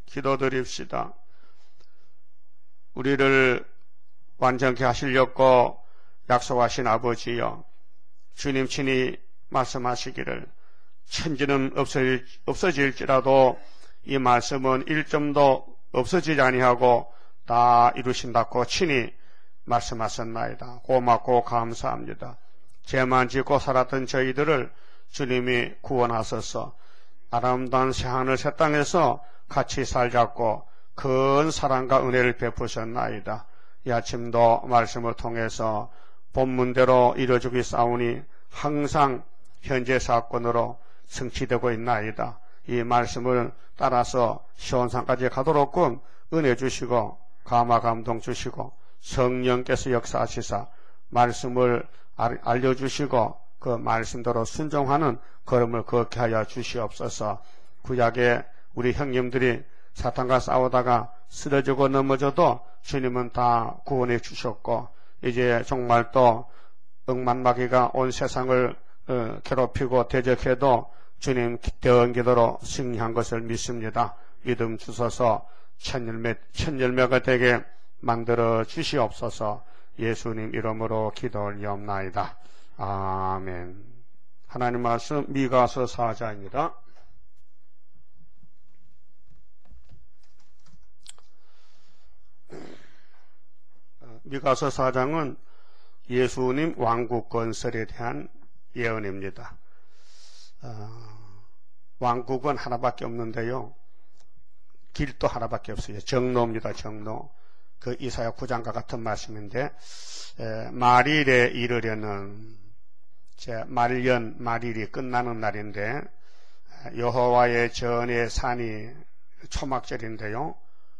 기도드립시다. 우리를 완전케 하시려고 약속하신 아버지여, 주님 친히 말씀하시기를 천지는 없어질지라도 이 말씀은 1점도 없어지지 아니하고 다 이루신다고 친히 말씀하셨나이다. 고맙고 감사합니다. 죄만 짓고 살았던 저희들을 주님이 구원하셔서 아름다운 새하늘 새 땅에서 같이 살자고 큰 사랑과 은혜를 베푸셨나이다. 이 아침도 말씀을 통해서 본문대로 이루어지고 싸우니 항상 현재 사건으로 성취되고 있나이다. 이 말씀을 따라서 시온산까지 가도록끔 은혜 주시고 감화 감동 주시고 성령께서 역사하시사 말씀을 알려주시고 그 말씀대로 순종하는 걸음을 걷게 하여 주시옵소서. 구약에 우리 형님들이 사탄과 싸우다가 쓰러지고 넘어져도 주님은 다 구원해 주셨고 이제 정말 또 억만마귀가 온 세상을 괴롭히고 대적해도 주님 대언 기도로 승리한 것을 믿습니다. 믿음 주셔서 천열매가 되게 만들어 주시옵소서. 예수님 이름으로 기도 올리옵나이다. 아멘. 하나님 말씀 미가서 4장입니다. 미가서 4장은 예수님 왕국 건설에 대한 예언입니다. 왕국은 하나밖에 없는데요. 길도 하나밖에 없어요. 정로입니다. 정로. 그 이사야 9장과 같은 말씀인데 말일에 이르려는 말일이 끝나는 날인데 여호와의 전의 산이 초막절인데요.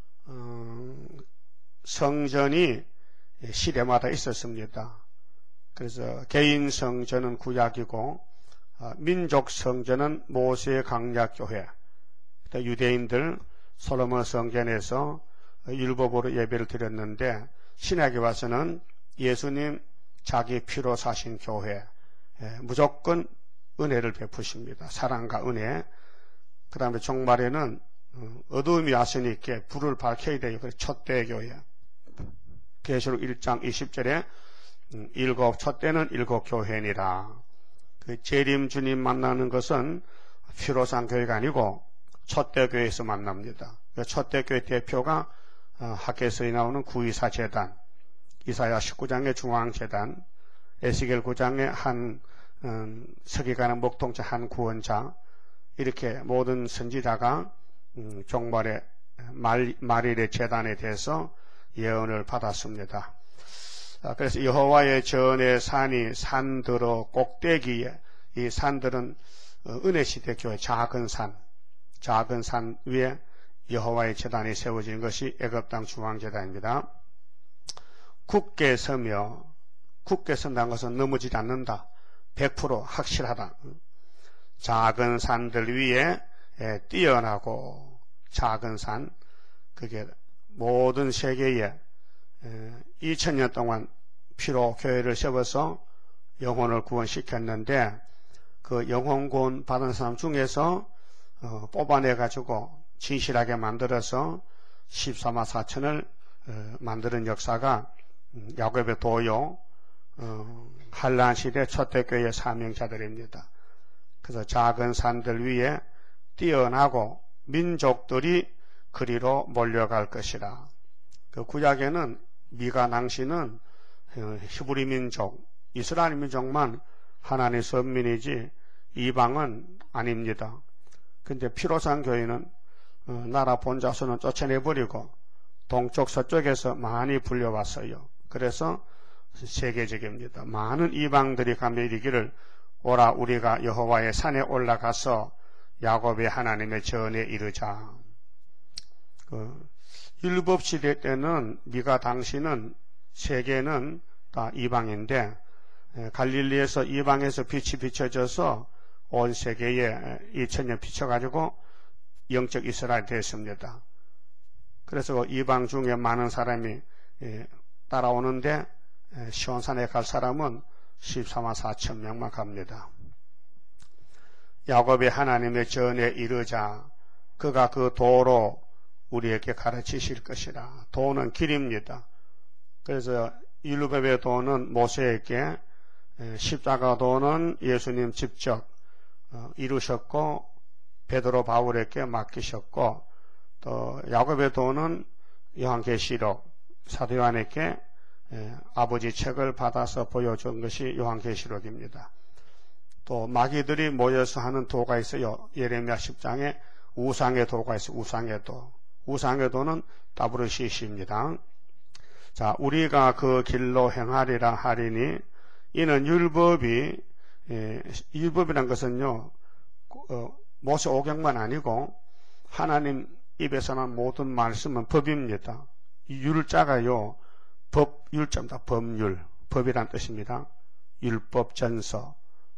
성전이 시대마다 있었습니다. 그래서 개인 성전은 구약이고 민족 성전은 모세 강약교회, 유대인들 솔로몬 성전에서 율법으로 예배를 드렸는데 신약에 와서는 예수님 자기 피로 사신 교회, 무조건 은혜를 베푸십니다. 사랑과 은혜. 그 다음에 종말에는 어두움이 왔으니까 불을 밝혀야 돼요. 그래서 첫대교회. 계시록 1장 20절에 첫대는 일곱 교회니라. 그 재림 주님 만나는 것은 피로 산 교회가 아니고 첫대교회에서 만납니다. 그 첫대교회 대표가 학개서에 나오는 구이사 재단, 이사야 19장의 중앙재단, 에스겔 9장의 한 서기관의 목동자 한 구원자, 이렇게 모든 선지자가 종말의 말일의 재단에 대해서 예언을 받았습니다. 그래서 여호와의 전의 산이 산들어 꼭대기에, 이 산들은 은혜시대 교회 작은 산 위에 여호와의 제단이 세워진 것이 애굽 땅 중앙제단입니다. 굳게 서며, 굳게 선다는 것은 넘어지지 않는다. 100% 확실하다. 작은 산들 위에 뛰어나고 작은 산, 그게 모든 세계에 2000년 동안 피로 교회를 세워서 영혼을 구원시켰는데 그 영혼 구원 받은 사람 중에서 뽑아내가지고 진실하게 만들어서 14만 4천을 만드는 역사가 야곱의 도요 한란시대 초대교회의 사명자들입니다. 그래서 작은 산들 위에 뛰어나고 민족들이 그리로 몰려갈 것이라. 그 구약에는 미가 낭시는 히브리 민족, 이스라엘 민족만 하나님의 선민이지 이방은 아닙니다. 근데 피로산 교회는 나라 본자수는 쫓아내버리고 동쪽 서쪽에서 많이 불려왔어요. 그래서 세계적입니다. 많은 이방들이 가며 이르기를 오라 우리가 여호와의 산에 올라가서 야곱의 하나님의 전에 이르자. 율법시대 때는 미가 당시는 세계는 다 이방인데 갈릴리에서 이방에서 빛이 비춰져서 온 세계에 2000년 비춰가지고 영적 이스라엘이 됐습니다. 그래서 이방 중에 많은 사람이 따라오는데 시온산에 갈 사람은 14만 4천 명만 갑니다. 야곱의 하나님의 전에 이르자 그가 그 도로 우리에게 가르치실 것이라. 도는 길입니다. 그래서 율법의 도는 모세에게, 십자가 도는 예수님 직접 이루셨고 베드로 바울에게 맡기셨고, 또 야곱의 도는 요한계시록 사도 요한에게 아버지 책을 받아서 보여준 것이 요한계시록입니다. 또 마귀들이 모여서 하는 도가 있어요. 예레미야 10장에 우상의 도가 있어요. 우상의 도. 우상의 도는 따브르시시입니다. 자, 우리가 그 길로 행하리라 하리니 이는 율법이란 것은요, 모세 오경만 아니고 하나님 입에서 난 모든 말씀은 법입니다. 율자가요, 율자입니다. 법률, 법이란 뜻입니다. 율법 전서,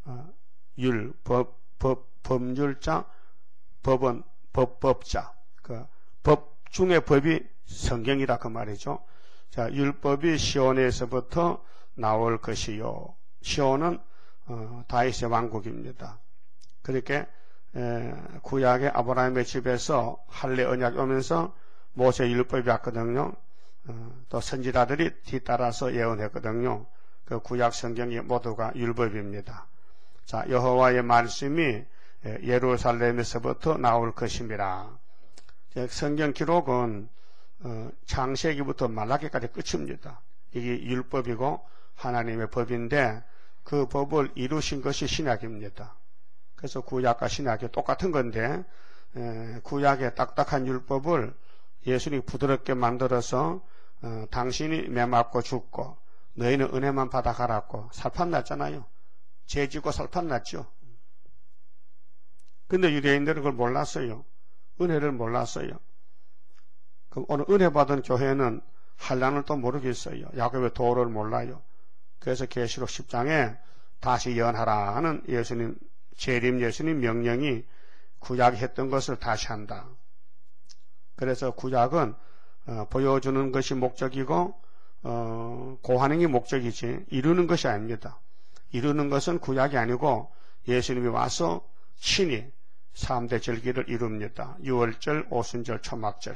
법률자, 법은 법자, 그 법 중에 법이 성경이라 그 말이죠. 자, 율법이 시온에서부터 나올 것이요. 시온은 다윗의 왕국입니다. 그렇게 구약의 아브라함의 집에서 할례 언약이 오면서 모세 율법이 왔거든요. 또 선지자들이 뒤따라서 예언했거든요. 그 구약 성경이 모두가 율법입니다. 자, 여호와의 말씀이 예루살렘에서부터 나올 것입니다. 성경 기록은 창세기부터 말라기까지 끝입니다. 이게 율법이고 하나님의 법인데 그 법을 이루신 것이 신약입니다. 그래서 구약과 신약이 똑같은 건데 구약의 딱딱한 율법을 예수님이 부드럽게 만들어서 당신이 매맞고 죽고 너희는 은혜만 받아가라고 살판 났잖아요. 죄 짓고 살판 났죠. 근데 유대인들은 그걸 몰랐어요. 은혜를 몰랐어요. 그럼 오늘 은혜 받은 교회는 한란을 또 모르겠어요. 야곱의 도를 몰라요. 그래서 계시록 10장에 다시 예언하라 하는 예수님, 재림 예수님 명령이 구약이 했던 것을 다시 한다. 그래서 구약은 보여주는 것이 목적이고 고하는 게 목적이지 이루는 것이 아닙니다. 이루는 것은 구약이 아니고 예수님이 와서 친히 3대 절기를 이룹니다. 유월절, 오순절, 초막절.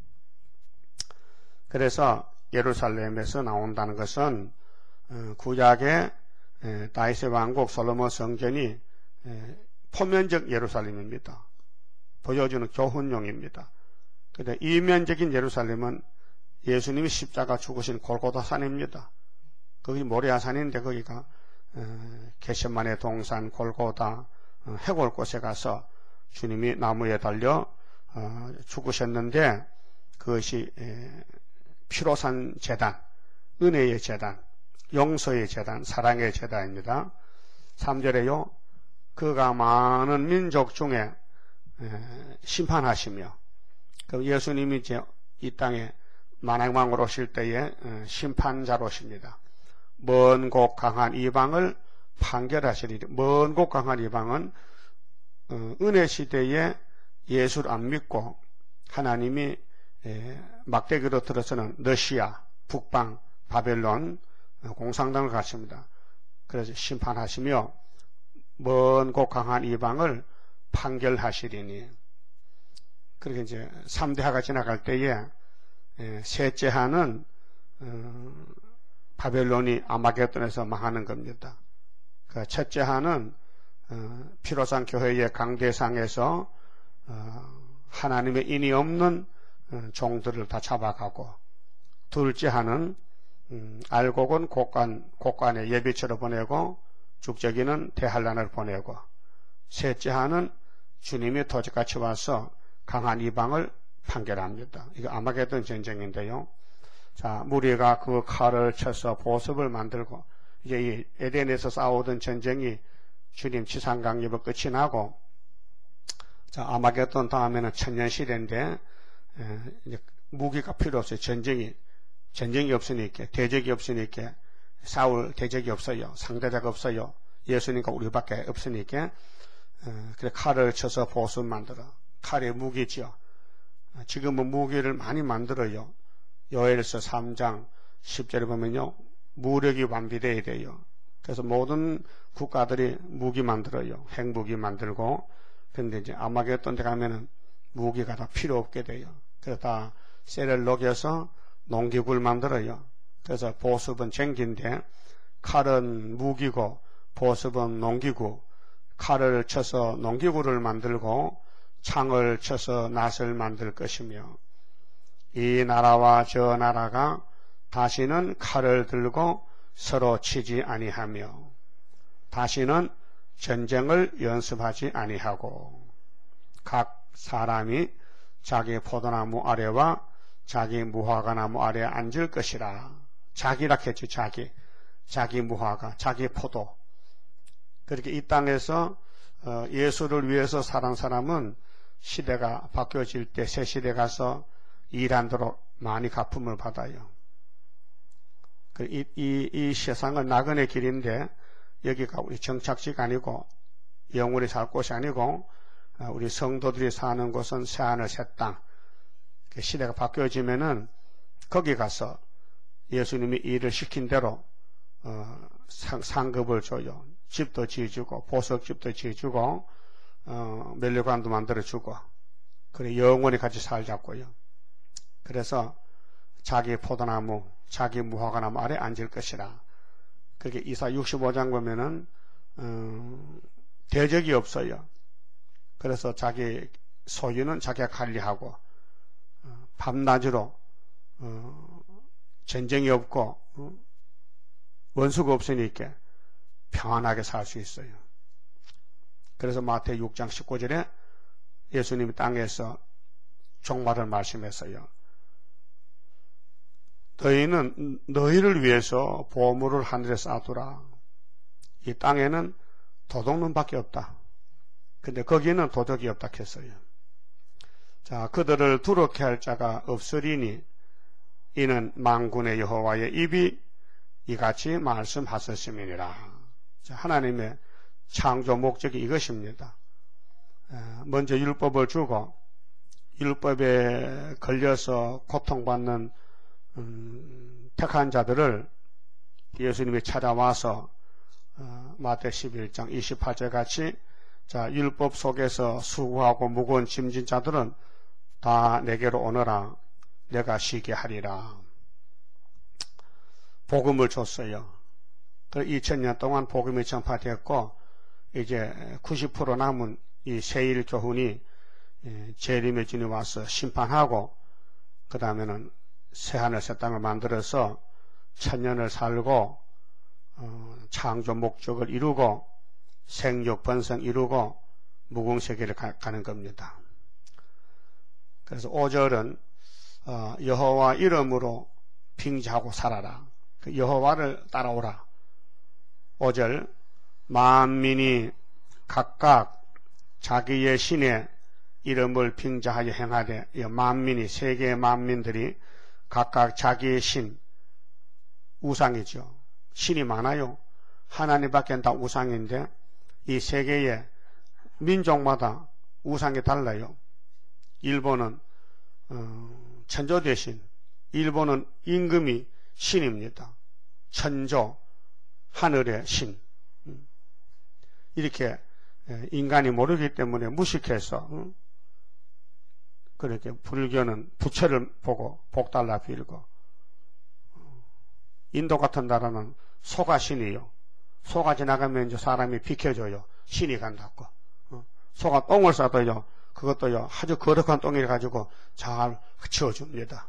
그래서 예루살렘에서 나온다는 것은 구약의 다윗의 왕국 솔로몬 성전이 포면적 예루살렘입니다. 보여주는 교훈용입니다. 그런데 이면적인 예루살렘은 예수님이 십자가 죽으신 골고다 산입니다. 거기 모리아산인데 거기가 겟세마네 동산 골고다 해골 곳에 가서 주님이 나무에 달려 죽으셨는데 그것이 피로 산 제단, 은혜의 제단, 용서의 제단, 사랑의 제단입니다. 3절에요. 그가 많은 민족 중에 심판하시며, 그 예수님이 이제 이 땅에 만왕왕으로 오실 때에 심판자로 오십니다. 먼 곳 강한 이방을 판결하시리니, 먼 곳 강한 이방은 은혜 시대에 예수를 안 믿고 하나님이 막대기로 들어서는 러시아, 북방, 바벨론 공산당을 갖습니다. 그래서 심판하시며 먼 곳 강한 이방을 판결하시리니. 그렇게 이제 3대하가 지나갈 때에 셋째 하는 바벨론이 아마겟돈에서 망하는 겁니다. 그 첫째 하는 피로산 교회의 강대상에서 하나님의 인이 없는 종들을 다 잡아가고, 둘째 하는 알곡은 곡간에 예비처로 보내고 죽저기는 대환란을 보내고, 셋째 하는 주님이 도적같이 와서 강한 이방을 판결합니다. 이거 아마겟돈 전쟁인데요. 자, 무리가 그 칼을 쳐서 보습을 만들고, 이제 이 에덴에서 싸우던 전쟁이 주님 지상강립을 끝이 나고, 자, 아마겟돈 다음에는 천년시대인데, 이제 무기가 필요 없어요. 전쟁이 없으니까, 대적이 없으니까, 싸울 대적이 없어요. 상대자가 없어요. 예수님과 우리밖에 없으니까, 그래 칼을 쳐서 보습 만들어. 칼이 무기죠. 지금은 무기를 많이 만들어요. 요엘서 3장 10절에 보면요, 무력이 완비되어야 돼요. 그래서 모든 국가들이 무기 만들어요. 핵무기 만들고. 근데 이제 아마겟돈 때 가면은 무기가 다 필요 없게 돼요. 그러다 쇠를 녹여서 농기구를 만들어요. 그래서 보습은 쟁기인데 칼은 무기고 보습은 농기구, 칼을 쳐서 농기구를 만들고 창을 쳐서 낫을 만들 것이며 이 나라와 저 나라가 다시는 칼을 들고 서로 치지 아니하며 다시는 전쟁을 연습하지 아니하고 각 사람이 자기 포도나무 아래와 자기 무화과나무 아래에 앉을 것이라. 자기라 했죠. 자기 무화과, 자기 포도. 그렇게 이 땅에서 예수를 위해서 살아온 사람은 시대가 바뀌어질 때 새 시대 가서 일한도록 많이 갚음을 받아요. 이 세상은 나그네 길인데 여기가 우리 정착지가 아니고 영원히 살 곳이 아니고 우리 성도들이 사는 곳은 새하늘 새 땅. 시대가 바뀌어지면은 거기 가서 예수님이 일을 시킨 대로 상급을 줘요. 집도 지어주고 보석집도 지어주고 멸류관도 만들어주고 그래 영원히 같이 살자고요. 그래서 자기 포도나무, 자기 무화과나무 아래 앉을 것이라. 그렇게 이사 65장 보면은 대적이 없어요. 그래서 자기 소유는 자기가 관리하고 밤낮으로 전쟁이 없고 원수가 없으니까 평안하게 살 수 있어요. 그래서 마태 6장 19절에 예수님이 땅에서 종말을 말씀했어요. 너희는 너희를 위해서 보물을 하늘에 쌓아두라. 이 땅에는 도둑놈밖에 없다. 근데 거기는 도덕이 없다 했어요. 자, 그들을 두렵게 할 자가 없으리니 이는 만군의 여호와의 입이 이같이 말씀하셨음이니라. 자, 하나님의 창조 목적이 이것입니다. 먼저 율법을 주고 율법에 걸려서 고통받는 택한 자들을 예수님이 찾아와서 마태 11장 28절 같이 자, 율법 속에서 수고하고 무거운 짐진 자들은 다 내게로 오너라. 내가 쉬게 하리라. 복음을 줬어요. 2000년 동안 복음이 전파되었고 이제 90% 남은 이 세일 교훈이 재림의 주님 와서 심판하고 그 다음에는 새하늘 새 땅을 만들어서 천년을 살고 창조 목적을 이루고 생육 번성 이루고 무궁세계를 가는 겁니다. 그래서 5절은 여호와 이름으로 빙자하고 살아라. 그 여호와를 따라오라. 5절 만민이 각각 자기의 신의 이름을 빙자하여 행하되 만민이 세계의 만민들이 각각 자기의 신 우상이죠. 신이 많아요. 하나님밖에 다 우상인데 이 세계의 민족마다 우상이 달라요. 일본은 천조 대신 일본은 임금이 신입니다. 천조 하늘의 신. 이렇게 인간이 모르기 때문에 무식해서 그렇게 불교는 부처를 보고 복달라 빌고 인도 같은 나라는 소가 신이요. 소가 지나가면 이제 사람이 비켜줘요. 신이 간다고. 소가 똥을 싸도요. 그것도요. 아주 거룩한 똥이라 가지고 잘 치워줍니다.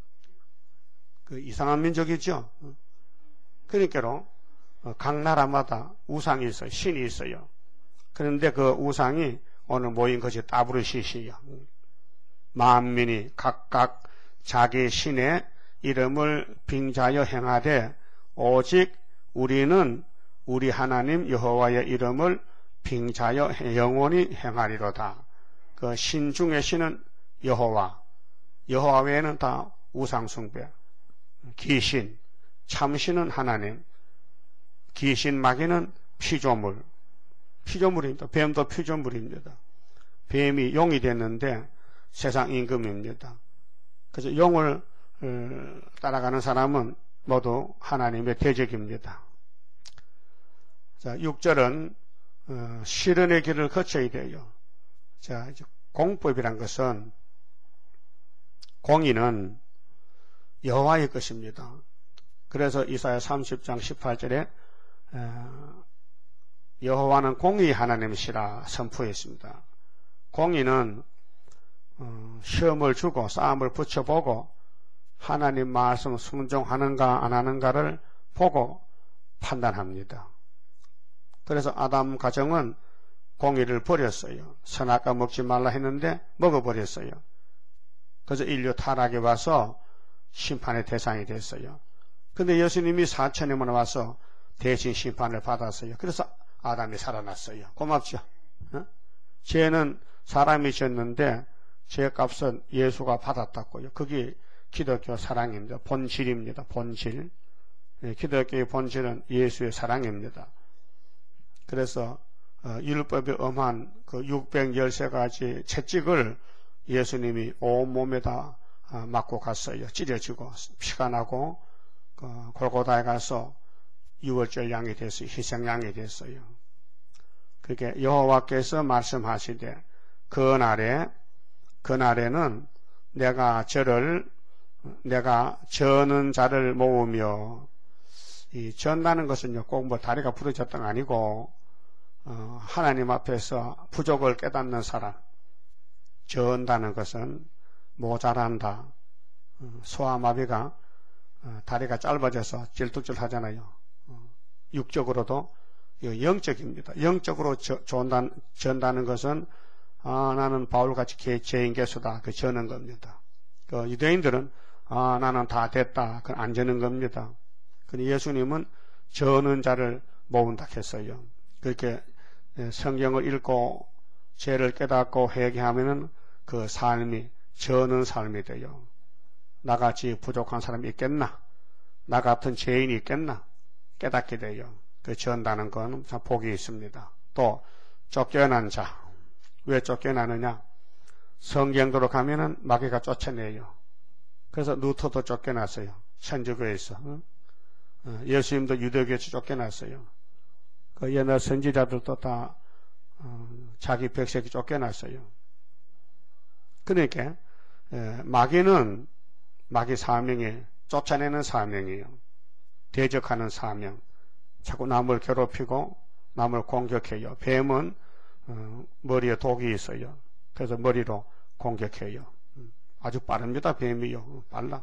그 이상한 민족이죠. 그러니까로 각 나라마다 우상이 있어요. 신이 있어요. 그런데 그 우상이 오늘 모인 것이 따브르시시요. 만민이 각각 자기 신의 이름을 빙자하여 행하되 오직 우리는 우리 하나님 여호와의 이름을 빙자하여 영원히 행하리로다. 그 신 중의 신은 여호와. 여호와 외에는 다 우상숭배. 귀신, 참신은 하나님. 귀신 마귀는 피조물. 피조물입니다. 뱀도 피조물입니다. 뱀이 용이 됐는데 세상 임금입니다. 그래서 용을 따라가는 사람은 모두 하나님의 대적입니다. 자, 6절은 실현의 길을 거쳐야 돼요. 자, 이제 공법이란 것은 공의는 여호와의 것입니다. 그래서 이사야 30장 18절에 여호와는 공의 하나님이시라 선포했습니다. 공의는 시험을 주고 싸움을 붙여보고 하나님 말씀 순종하는가 안 하는가를 보고 판단합니다. 그래서 아담 가정은 공의를 버렸어요. 선악과 먹지 말라 했는데 먹어버렸어요. 그래서 인류 타락이 와서 심판의 대상이 됐어요. 근데 예수님이 4,000년만에 와서 대신 심판을 받았어요. 그래서 아담이 살아났어요. 고맙죠? 죄는 사람이 졌는데 죄값은 예수가 받았다고요. 그게 기독교 사랑입니다. 본질입니다. 본질. 기독교의 본질은 예수의 사랑입니다. 그래서 율법에 엄한 그 613가지 채찍을 예수님이 온몸에다 맞고 갔어요. 찢어지고 피가 나고 골고다에 가서 유월절 양이 됐어요. 희생양이 됐어요. 그렇게 여호와께서 말씀하시되 그날에는 내가 저는 자를 모으며, 이 전다는 것은요 꼭 뭐 다리가 부러졌던 거 아니고 하나님 앞에서 부족을 깨닫는 사람, 전다는 것은 모자란다. 소아마비가 다리가 짧아져서 질뚝질 하잖아요. 육적으로도 영적입니다. 영적으로 전다는 것은 나는 바울같이 죄인 개수다. 그 저는 겁니다. 그 유대인들은 나는 다 됐다. 그건 안 저는 겁니다. 근데 예수님은 저는 자를 모은다 했어요. 그렇게 성경을 읽고 죄를 깨닫고 회개하면은 그 삶이 저는 삶이 돼요. 나같이 부족한 사람이 있겠나? 나 같은 죄인이 있겠나? 깨닫게 돼요. 그 전다는 건 참 복이 있습니다. 또 쫓겨난 자. 왜 쫓겨나느냐? 성경도로 가면은 마귀가 쫓아내요. 그래서 루터도 쫓겨났어요. 천주교에서. 예수님도 유대교에서 쫓겨났어요. 그 옛날 선지자들도 다 자기 백성이 쫓겨났어요. 그러니까 마귀는 마귀 사명이 쫓아내는 사명이에요. 대적하는 사명. 자꾸 남을 괴롭히고 남을 공격해요. 뱀은 머리에 독이 있어요. 그래서 머리로 공격해요. 아주 빠릅니다. 뱀이요. 빨라.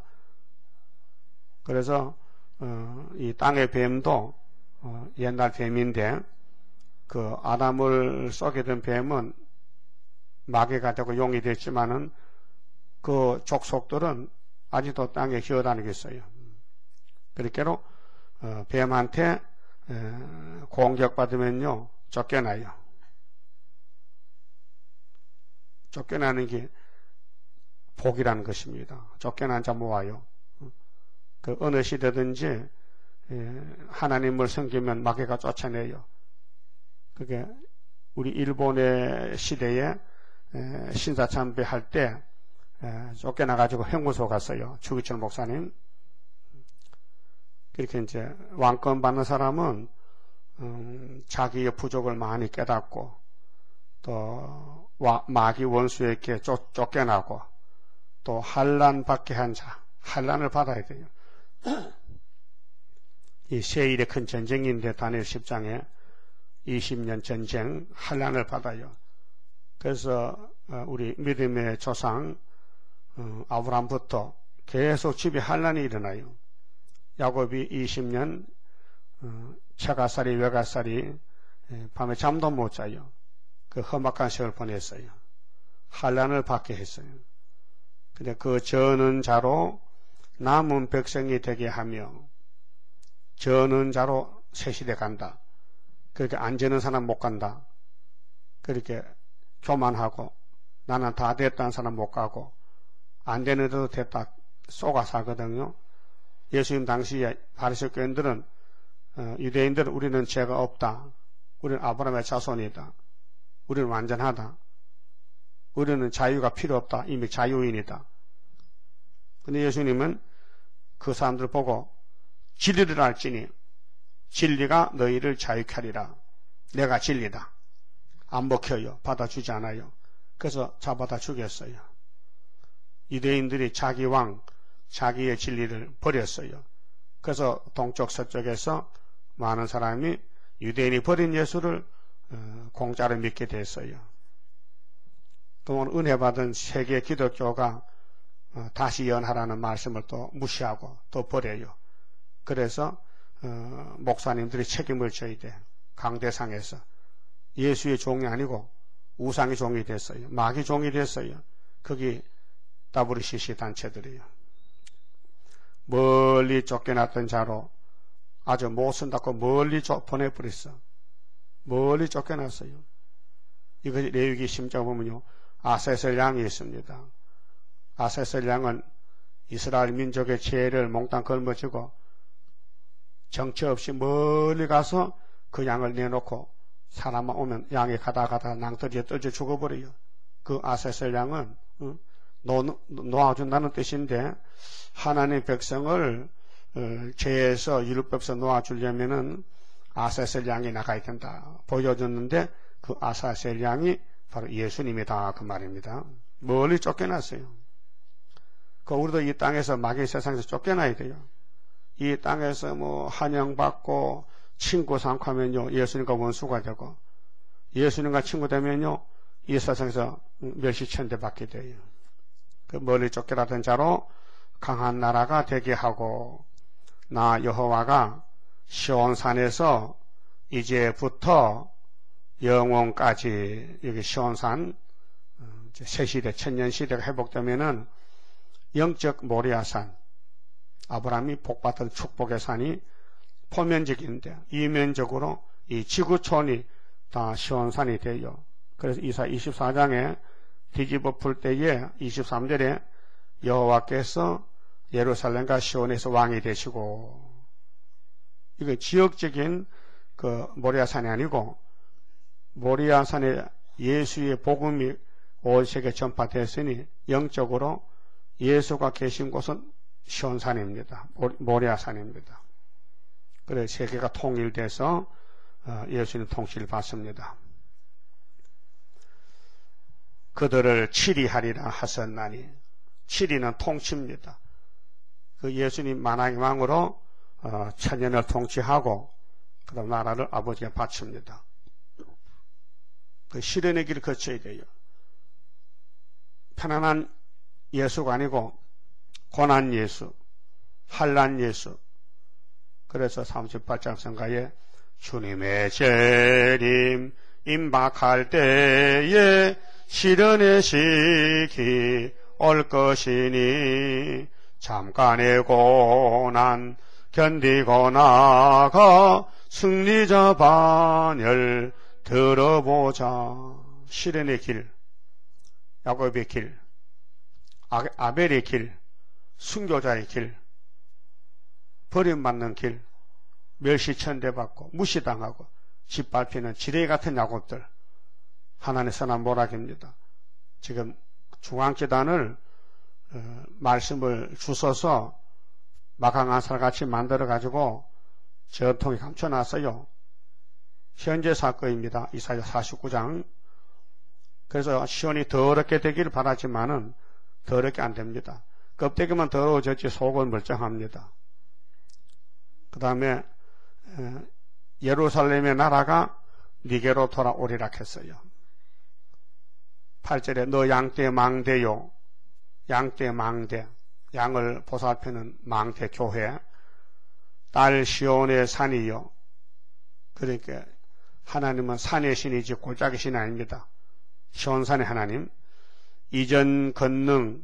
그래서 이 땅의 뱀도 옛날 뱀인데 그 아담을 쏘게 된 뱀은 마귀가 되고 용이 됐지만은 그 족속들은 아직도 땅에 기어다니고 있어요. 그렇게로 뱀한테 공격받으면요 쫓겨나요. 쫓겨나는 게 복이라는 것입니다. 쫓겨난 자 모아요. 그 어느 시대든지 하나님을 섬기면 마귀가 쫓아내요. 그게 우리 일본의 시대에 신사참배 할 때 쫓겨나가지고 형무소 갔어요. 주기철 목사님. 그렇게 이제 왕권 받는 사람은 자기의 부족을 많이 깨닫고 또 마귀 원수에게 쫓겨나고 또 환난 받게 한 자, 환난을 받아야 돼요. 이 세일의 큰 전쟁인데 다니엘 10장에 20년 전쟁 환난을 받아요. 그래서 우리 믿음의 조상 아브라함부터 계속 집에 환난이 일어나요. 야곱이 20년 차가살이 외가살이 밤에 잠도 못 자요. 그 험악한 세월 보냈어요. 환난을 받게 했어요. 근데 그 저는 자로 남은 백성이 되게 하며 저는 자로 새 시대 간다. 그렇게 안 저는 사람 못 간다. 그렇게 교만하고 나는 다 됐다는 사람 못 가고 안 되는데도 됐다 쏘가서 하거든요. 예수님 당시에 바리새교인들은 유대인들은 우리는 죄가 없다. 우리는 아브라함의 자손이다. 우리는 완전하다. 우리는 자유가 필요 없다. 이미 자유인이다. 근데 예수님은 그 사람들 보고 진리를 알지니 진리가 너희를 자유케 하리라. 내가 진리다. 안 먹혀요. 받아주지 않아요. 그래서 잡아다 죽였어요. 유대인들이 자기 왕, 자기의 진리를 버렸어요. 그래서 동쪽 서쪽에서 많은 사람이 유대인이 버린 예수를 공짜로 믿게 됐어요. 또 은혜 받은 세계 기독교가 다시 연하라는 말씀을 또 무시하고 또 버려요. 그래서 목사님들이 책임을 져야 돼. 강대상에서 예수의 종이 아니고 우상의 종이 됐어요. 마귀 종이 됐어요. 거기 WCC 단체들이요. 멀리 쫓겨났던 자로 아주 못 쓴다고 멀리 보내버렸어. 멀리 쫓겨났어요. 이거 레위기 10장 보면요. 아세셀 양이 있습니다. 아세셀 양은 이스라엘 민족의 죄를 몽땅 걸머쥐고 정처 없이 멀리 가서 그 양을 내놓고 사람만 오면 양이 가다 낭떠러지에 떨어져 죽어버려요. 그 아세셀 양은 놓아준다는 뜻인데 하나님 백성을 죄에서 율법에서 놓아주려면은 아세셀 양이 나가야 된다 보여줬는데 그 아세셀 양이 바로 예수님이다 그 말입니다. 멀리 쫓겨났어요. 우리도 이 땅에서 마귀 세상에서 쫓겨나야 돼요. 이 땅에서 환영받고 친구 삼고하면요 예수님과 원수가 되고 예수님과 친구 되면요 이 세상에서 멸시천대 받게 돼요. 그 멀리 쫓겨나던 자로 강한 나라가 되게 하고 나 여호와가 시온산에서 이제부터 영원까지 여기 시온산 새시대 천년시대가 회복되면은 영적 모리아산 아브라함이 복받은 축복의 산이 포면적인데 이면적으로 이 지구촌이 다 시온산이 돼요. 그래서 이사 24장에 뒤집어 풀 때에 23절에 여호와께서 예루살렘과 시온에서 왕이 되시고 이거 지역적인 그 모리아산이 아니고 모리아산에 예수의 복음이 온 세계에 전파됐으니 영적으로 예수가 계신 곳은 시온산입니다. 모리아산입니다. 그래서 세계가 통일돼서 예수님 통치를 받습니다. 그들을 치리하리라 하셨나니 치리는 통치입니다. 그 예수님 만왕의 왕으로 천년을 통치하고 그 다음 나라를 아버지께 바칩니다. 그 시련의 길을 거쳐야 돼요. 편안한 예수가 아니고 고난 예수, 환난 예수. 그래서 38장 성가에 주님의 재림 임박할 때에 시련의 시기 올 것이니 잠깐의 고난 견디고 나가 승리자 반열 들어보자. 시련의 길, 야곱의 길, 아벨의 길, 순교자의 길, 버림받는 길, 멸시천대받고 무시당하고 짓밟히는 지뢰 같은 야곱들, 하나님의 선한 모락입니다. 지금 중앙재단을 말씀을 주셔서 마강아살같이 만들어가지고 전통에 감춰놨어요. 현재 사건입니다. 이사야 49장. 그래서 시온이 더럽게 되기를 바라지만은 더럽게 안 됩니다. 껍데기만 더러워졌지 속은 멀쩡합니다. 그 다음에 예루살렘의 나라가 니게로 돌아오리라 했어요. 8절에 너 양떼 망대요. 양떼 망대. 양을 보살피는 망대 교회. 딸 시온의 산이요. 그러니까 하나님은 산의 신이지 골짜기 신이 아닙니다. 시온산의 하나님. 이전의 건능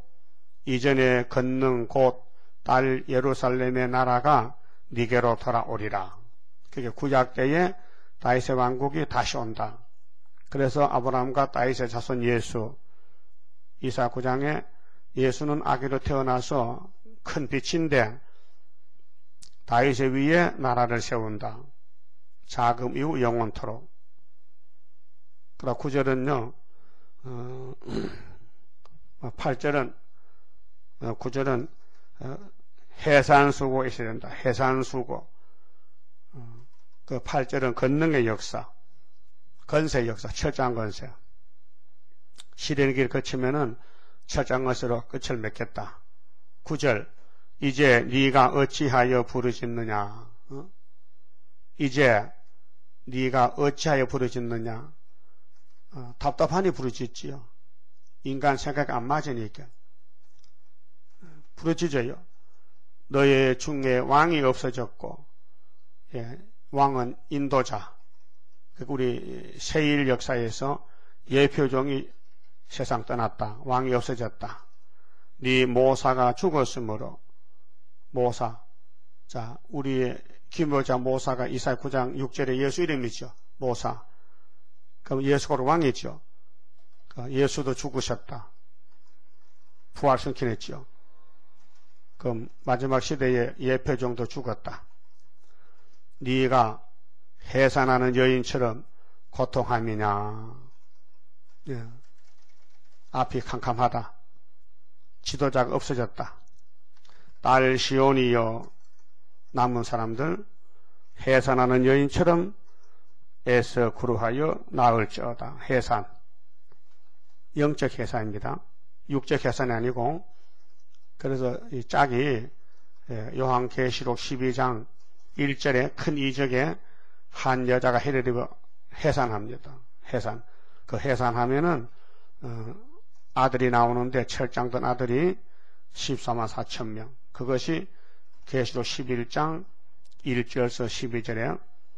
곧 딸 예루살렘의 나라가 니게로 돌아오리라. 그게 구약 때에 다윗의 왕국이 다시 온다. 그래서 아브라함과 다윗의 자손 예수, 이사 9장에 예수는 아기로 태어나서 큰 빛인데 다윗의 위에 나라를 세운다. 자금 이후 영원토록. 그러나 9절은요, 8절은 9절은 해산수고 있어야 된다. 해산수고. 그 8절은 건능의 역사, 건세 역사, 철장 건세. 시련의 길을 거치면은 철장 것으로 끝을 맺겠다. 9절 이제 네가 어찌하여 부르짖느냐. 이제 네가 어찌하여 부르짖느냐. 답답하니 부르짖지요. 인간 생각 안 맞으니까 부르짖어요. 너의 중에 왕이 없어졌고, 예, 왕은 인도자. 우리 세일 역사에서 예표종이 세상 떠났다. 왕이 없어졌다. 네 모사가 죽었으므로 모사. 자, 우리의 기묘자 모사가 이사야 9장 6절에 예수 이름이죠. 모사. 그럼 예수가 왕이죠. 예수도 죽으셨다. 부활승천했죠. 그럼 마지막 시대에 예표종도 죽었다. 네가 해산하는 여인처럼 고통함이냐. 예. 앞이 캄캄하다. 지도자가 없어졌다. 딸 시온이여 남은 사람들 해산하는 여인처럼 애써 구루하여 나을지어다. 해산. 영적 해산입니다. 육적 해산이 아니고, 그래서 이 짝이 요한계시록 12장 1절에 큰 이적에 한 여자가 해를 입어 해산합니다. 해산. 그 해산하면은 아들이 나오는데 철장된 아들이 14만 4천 명. 그것이 계시록 11장 1절에서 12절에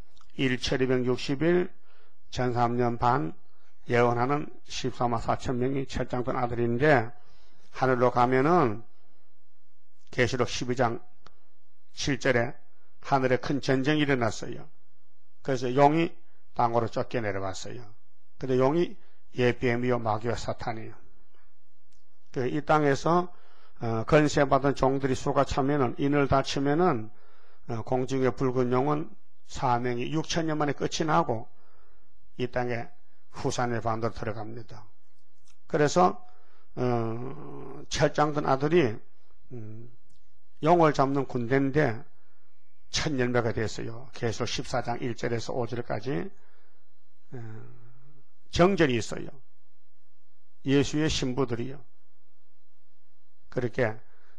1260일 전 3년 반 예언하는 14만 4천 명이 철장된 아들인데, 하늘로 가면은 계시록 12장 7절에 하늘에 큰 전쟁이 일어났어요. 그래서 용이 땅으로 쫓겨 내려갔어요. 근데 용이 예비엠이요 마귀와 사탄이에요. 이 땅에서 건세받은 종들이 수가 차면은, 인을 다치면은 공중의 붉은 용은 사명이 6천년 만에 끝이 나고 이 땅에 후산의 반도로 들어갑니다. 그래서 철장된 아들이 용을 잡는 군대인데 천열매가 됐어요. 계속 14장 1절에서 5절까지 정전이 있어요. 예수의 신부들이요. 그렇게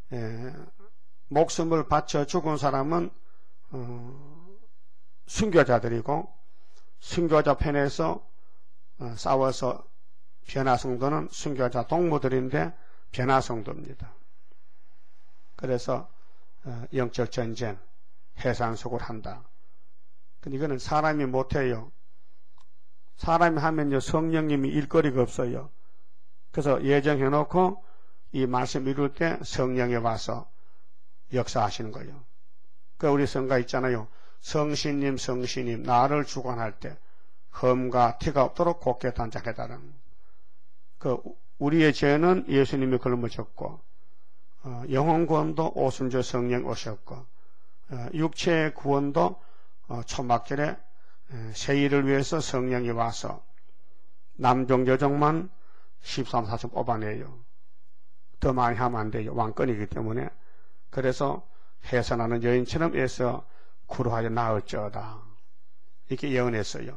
목숨을 바쳐 죽은 사람은 순교자들이고, 순교자 편에서 싸워서 변화성도는 순교자 동무들인데 변화성도입니다. 그래서 영적 전쟁, 해산속을 한다. 근데 이거는 사람이 못해요. 사람이 하면요, 성령님이 일거리가 없어요. 그래서 예정해놓고 이 말씀 이룰 때 성령이 와서 역사하시는 거예요. 그 우리 성가 있잖아요. 성신님, 성신님, 나를 주관할 때 흠과 티가 없도록 곱게 단장해달라는. 그 우리의 죄는 예수님이 걸머졌고, 영혼 구원도 오순절 성령 오셨고, 육체의 구원도 초막절에 세일을 위해서 성령이 와서 남종 여종만 13, 14점 뽑아내요. 더 많이 하면 안 돼요. 왕권이기 때문에. 그래서 해산하는 여인처럼 해서 구루하여 나을지어다. 이렇게 예언했어요.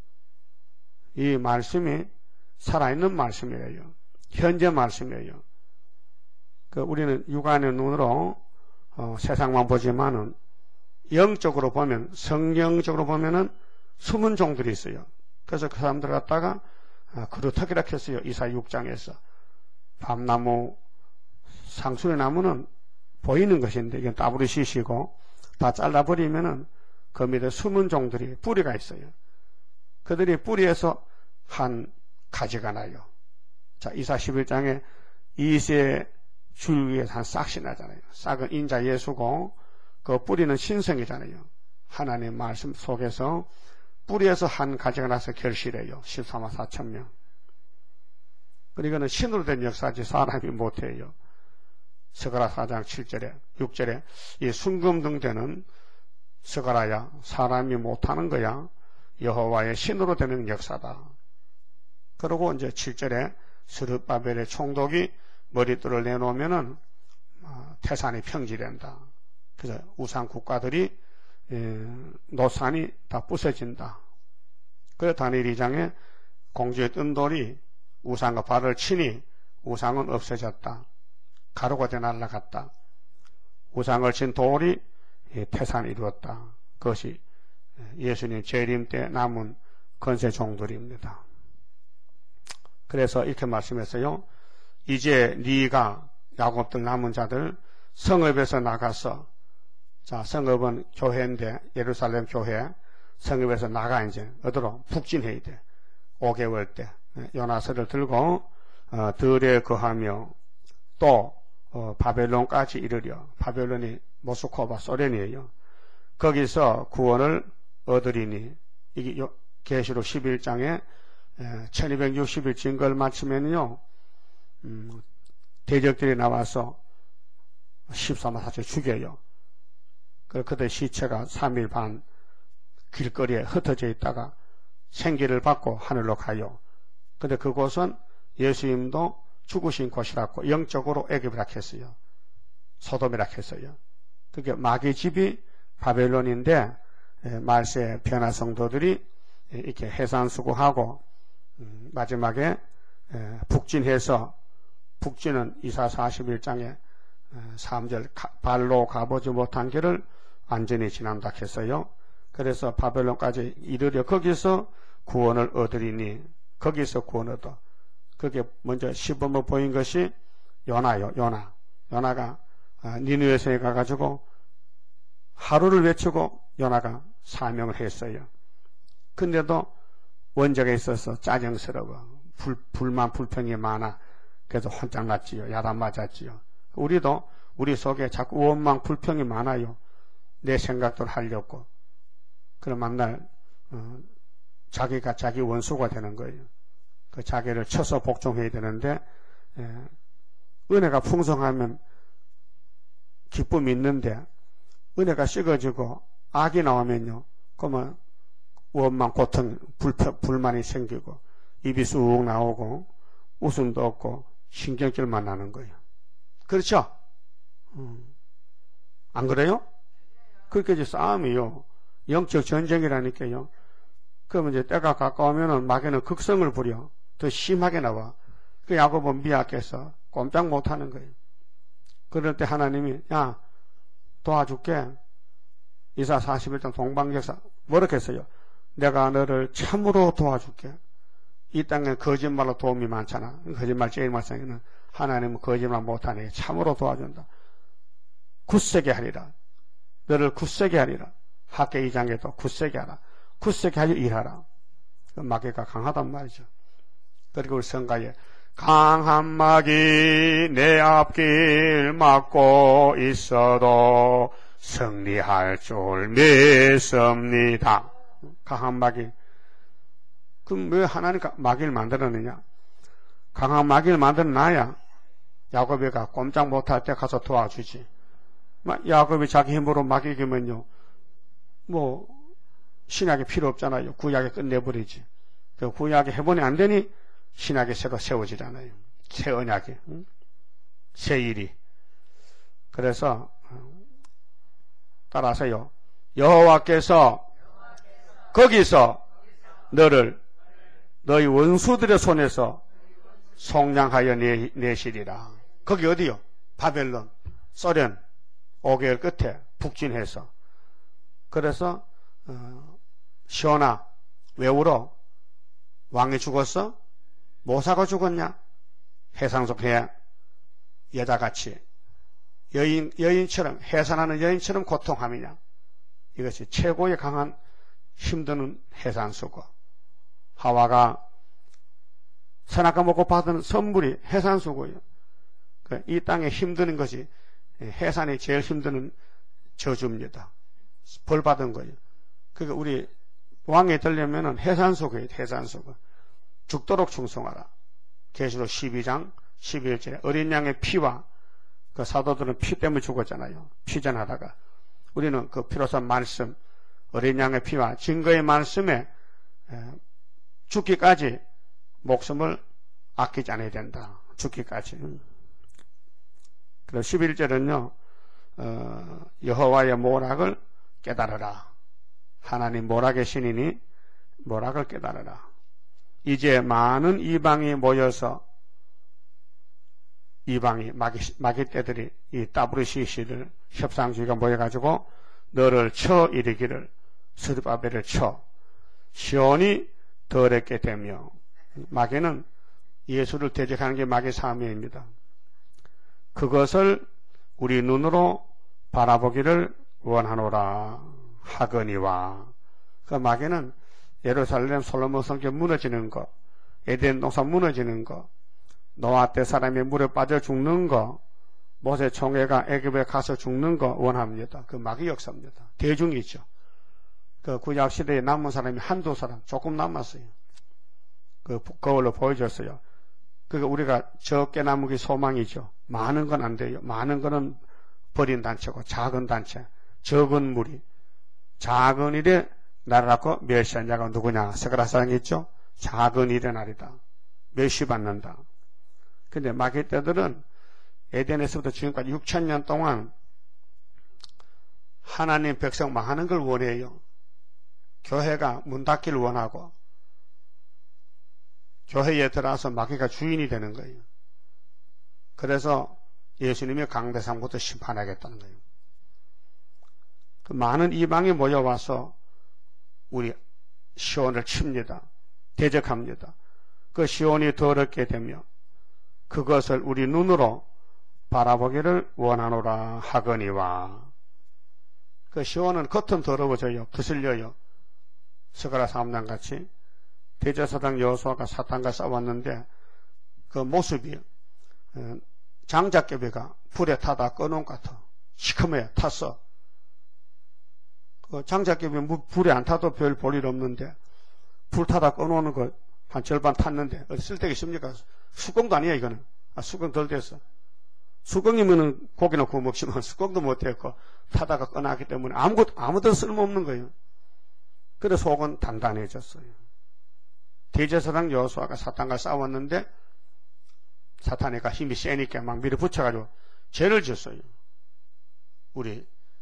이 말씀이 살아있는 말씀이에요. 현재 말씀이에요. 우리는 육안의 눈으로 세상만 보지만은 영적으로 보면, 성령적으로 보면은 숨은 종들이 있어요. 그래서 그 사람들 갖다가 그루터기라 했어요. 이사야 6장에서. 밤나무, 상수의 나무는 보이는 것인데 이건 따블이 시시고 다 잘라버리면은 그 밑에 숨은 종들이 뿌리가 있어요. 그들이 뿌리에서 한 가지가 나요. 자, 이사야 11장에 이세 줄 위에 한 싹이 나잖아요. 싹은 인자 예수고 그 뿌리는 신성이잖아요. 하나님 말씀 속에서 뿌리에서 한 가지가 나서 결실해요. 14만 4천 명. 그러니까는 신으로 된 역사지 사람이 못해요. 스가랴 4장 7절에 6절에 이 순금등대는 스가랴야 사람이 못하는 거야. 여호와의 신으로 되는 역사다. 그리고 이제 7절에 스룹바벨의 총독이 머리띠를 내놓으면은 태산이 평지된다. 그래서 우상 국가들이 노산이 다 부서진다. 그래서 다니엘 2장에 공주의 뜬돌이 우상과 발을 치니 우상은 없어졌다. 가루가 돼 날아갔다. 우상을 친 돌이 태산을 이루었다. 그것이 예수님 재림 때 남은 건세 종들입니다. 그래서 이렇게 말씀했어요. 이제 네가 야곱들 남은 자들 성읍에서 나가서, 자, 성읍은 교회인데 예루살렘 교회 성읍에서 나가. 이제 어디로? 북진해야 돼. 5개월 때 요나서를 들고 들에 거하며 또 바벨론까지 이르려. 바벨론이 모스크바 소련이에요. 거기서 구원을 얻으리니. 이게 계시록 11장에 1260일 증거를 마치면요, 대적들이 나와서 14만 4천 죽여요. 그들 시체가 3일 반 길거리에 흩어져 있다가 생기를 받고 하늘로 가요. 근데 그곳은 예수님도 죽으신 곳이라고 영적으로 애굽이라 했어요. 소돔이라 했어요. 그게 마귀 집이 바벨론인데 말세 변화 성도들이 이렇게 해산수고하고 마지막에 북진해서, 북진은 이사 41장에 3절 발로 가보지 못한 길을 완전히 지난다 했어요. 그래서 바벨론까지 이르려 거기서 구원을 얻으리니. 거기서 구원 얻어. 그게 먼저 시범을 보인 것이 요나요. 요나가 니느웨에 가가지고 하루를 외치고 요나가 사명을 했어요. 근데도 원죄가 있어서 짜증스러워. 불만 불평이 많아. 그래서 혼짝 났지요. 야단 맞았지요. 우리도 우리 속에 자꾸 원망 불평이 많아요. 내 생각대로 하려고. 그럼 만날 자기가 자기 원수가 되는 거예요. 그 자기를 쳐서 복종해야 되는데, 은혜가 풍성하면 기쁨이 있는데 은혜가 식어지고 악이 나오면요, 그러면 원망, 고통, 불만이 생기고 입이 쑥 나오고 웃음도 없고 신경질만 나는 거예요. 그렇죠? 안 그래요? 그렇게 이제 싸움이요, 영적 전쟁이라니까요. 그러면 이제 때가 가까우면은 마귀는 극성을 부려 더 심하게 나와. 그 야곱은 미약해서 꼼짝 못하는 거예요. 그럴 때 하나님이, 야, 도와줄게. 이사 41장 동방역사 뭐라고 했어요? 내가 너를 참으로 도와줄게. 이 땅에 거짓말로 도움이 많잖아. 거짓말 제일 말썽이는 하나님은 거짓말 못하니 참으로 도와준다. 굳세게 하리라. 너를 굳세게 하리라. 학계 2장에도 굳세게 하라. 굳세게 하여 일하라. 마귀가 강하단 말이죠. 그리고 우리 성가에 강한 마귀 내 앞길 막고 있어도 승리할 줄 믿습니다. 강한 마귀. 그럼 왜 하나님 마귀를 만들었느냐? 강한 마귀를 만들어놔야 야곱이가 꼼짝 못할 때 가서 도와주지. 야곱이 자기 힘으로 마귀 이기면요, 뭐 신약이 필요 없잖아요. 구약에 끝내버리지. 그 구약에 해본이 안 되니 신약이 새로 세워지잖아요. 새 언약이, 새 일이. 그래서 따라서요, 여호와께서 거기서 너를 너희 원수들의 손에서 속량하여 내시리라. 거기 어디요? 바벨론, 소련 5개월 끝에 북진해서. 그래서 시온아 왜 울어? 왕이 죽었어? 모사가 죽었냐? 해상속해 여자같이 여인처럼, 해산하는 여인처럼 고통함이냐? 이것이 최고의 강한 힘드는 해산수고, 하와가 선악과 먹고 받은 선물이 해산수고예요. 이 땅에 힘드는 것이, 해산이 제일 힘드는 저주입니다. 벌 받은 거예요. 그러니까 우리 왕에 되려면은 해산수고예요. 해산수고. 죽도록 충성하라. 계시록 12장 11절에 어린 양의 피와, 그 사도들은 피 때문에 죽었잖아요. 피전하다가. 우리는 그 피로서 말씀, 어린 양의 피와 증거의 말씀에 죽기까지 목숨을 아끼지 않아야 된다. 죽기까지. 그래서 11절은요, 여호와의 모락을 깨달으라. 하나님 모락의 신이니 모락을 깨달으라. 이제 많은 이방이 모여서 이방이 마귀 떼들이 이 따브르시시들 협상주의가 모여가지고 너를 쳐 이르기를 스룹바벨을 쳐 시온이 더럽게 되며 마귀는 예수를 대적하는 게 마귀의 사명입니다. 그것을 우리 눈으로 바라보기를 원하노라 하거니와 그 마귀는 예루살렘 솔로몬 성전 무너지는 거 에덴 동산 무너지는 거 노아 때 사람이 물에 빠져 죽는 거 모세 총회가 애굽에 가서 죽는 거 원합니다. 그 마귀 역사입니다. 대중이죠. 그 구약 시대에 남은 사람이 한두 사람 조금 남았어요. 그 거울로 보여줬어요. 그러니까 우리가 적게 남은 게 소망이죠. 많은 건 안 돼요. 많은 거는 버린 단체고 작은 단체, 적은 무리, 작은 일에 나를 갖고 멸시한 자가 누구냐? 스가랴서에 있죠. 작은 일의 날이다. 멸시받는다. 근데 마귀 떼들은 에덴에서부터 지금까지 6,000년 동안 하나님 백성 망하는 걸 원해요. 교회가 문 닫기를 원하고 교회에 들어와서 마귀가 주인이 되는 거예요. 그래서 예수님이 강대상부터 심판하겠다는 거예요. 그 많은 이방이 모여와서 우리 시온을 칩니다. 대적합니다. 그 시온이 더럽게 되며 그것을 우리 눈으로 바라보기를 원하노라 하거니와 그 시온은 겉은 더러워져요. 거슬려요. 스가랴 3장 같이 대제사장 여호수아가 사탄과 싸웠는데 그 모습이 장작개비가 불에 타다 꺼놓은 것 같아. 시커매요. 탔어. 그 장작개비 불에 안 타도 별 볼일 없는데 불 타다 꺼놓는 거 한 절반 탔는데 어디 쓸데가 있습니까? 수공도 아니야 이거는. 수공 덜 됐어. 수공이면은 고기나 구워 먹지만 수공도 못했고 타다가 꺼놨기 때문에 아무도 쓸모없는 거예요. 그래서 속은 단단해졌어요. 대제사장 여호수아가 사탄과 싸웠는데 사탄이가 힘이 세니까 막 밀어붙여가지고 죄를 졌어요. 우리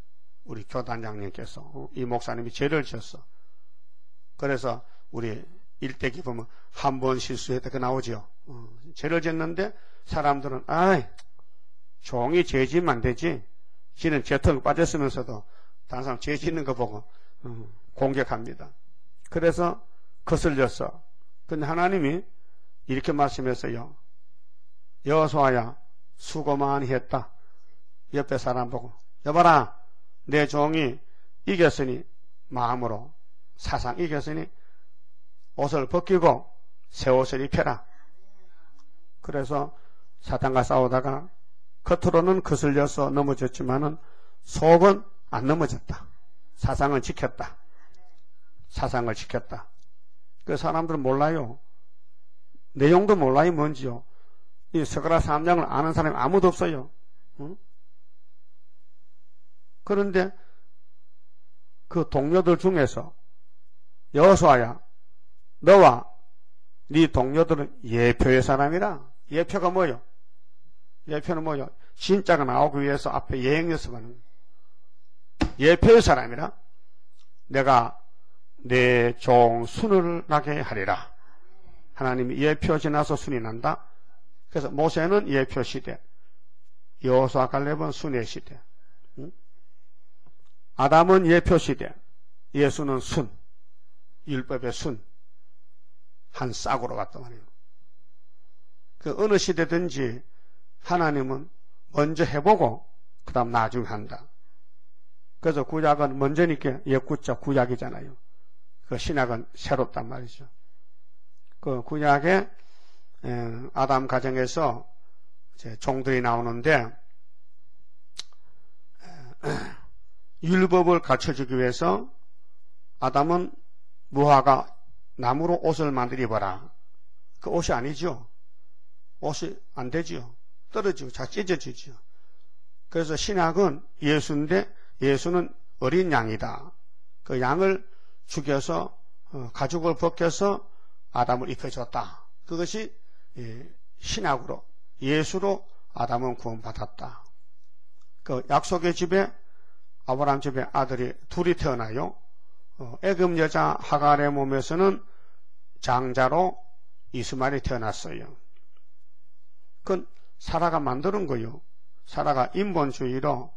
교단장님께서 이 목사님이 죄를 졌어. 그래서 우리 일대기 보면 한 번 실수했다 그 나오죠. 죄를 졌는데 사람들은 아이 종이 죄 지면 안 되지. 지는 죄통에 빠졌으면서도 다른 사람 죄 짓는 거 보고 공격합니다. 그래서 거슬렸어. 근데 하나님이 이렇게 말씀했어요. 여호수아야 수고 많이 했다. 옆에 사람 보고 여봐라 내 종이 이겼으니 마음으로 사상 이겼으니 옷을 벗기고 새 옷을 입혀라. 그래서 사탄과 싸우다가 겉으로는 거슬려서 넘어졌지만은 속은 안 넘어졌다. 사상을 지켰다. 사상을 지켰다. 그 사람들은 몰라요. 내용도 몰라요. 뭔지요. 이 스가랴 3장을 아는 사람이 아무도 없어요. 응? 그런데 그 동료들 중에서 여호수아야 너와 네 동료들은 예표의 사람이라. 예표가 뭐요? 예표는 뭐요? 진짜가 나오기 위해서 앞에 예행 연습하는 예표의 사람이라. 내가 내 종 순을 나게 하리라. 하나님이 예표 지나서 순이 난다. 그래서 모세는 예표 시대, 여호수아 갈렙은 순의 시대, 아담은 예표 시대, 예수는 순, 율법의 순, 한 싹으로 왔단 말이에요. 그 어느 시대든지 하나님은 먼저 해보고 그 다음 나중에 한다. 그래서 구약은 먼저니까 옛구자 구약이잖아요. 그 신약은 새롭단 말이죠. 그 구약에 아담 가정에서 이제 종들이 나오는데 율법을 갖춰주기 위해서 아담은 무화과 나무로 옷을 만들어 입어라. 그 옷이 아니죠. 옷이 안 되죠. 떨어지고 잘 찢어지죠. 그래서 신약은 예수인데 예수는 어린 양이다. 그 양을 죽여서 가죽을 벗겨서 아담을 입혀줬다. 그것이 신약으로 예수로 아담은 구원받았다. 그 약속의 집에 아브라함 집에 아들이 둘이 태어나요. 애굽 여자 하갈의 몸에서는 장자로 이스마엘이 태어났어요. 그건 사라가 만드는 거요. 사라가 인본주의로